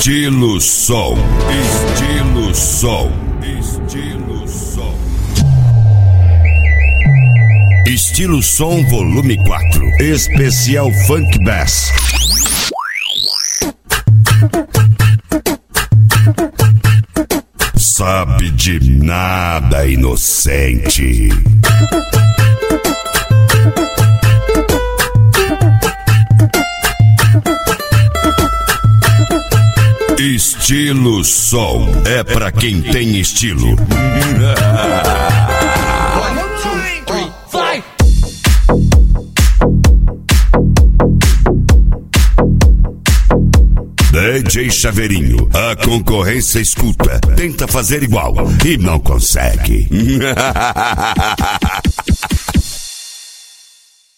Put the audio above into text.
Estilo som. Estilo som. Estilo som. Estilo som volume 4. Especial Funk Bass. Sabe de nada, inocente. Estilo som é pra quem tem estilo. DJ Chaveirinho, a concorrência escuta, tenta fazer igual e não consegue.